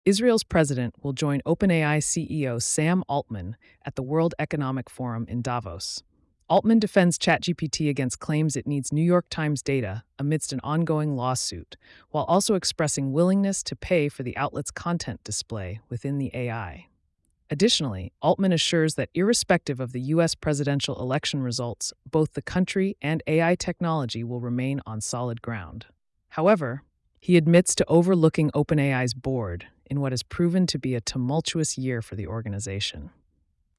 Israel's president will join OpenAI CEO Sam Altman at the World Economic Forum in Davos. Altman defends ChatGPT against claims it needs New York Times data amidst an ongoing lawsuit, while also expressing willingness to pay for the outlet's content display within the AI. Additionally, Altman assures that irrespective of the U.S. presidential election results, both the country and AI technology will remain on solid ground. However, he admits to overlooking OpenAI's board in what has proven to be a tumultuous year for the organization.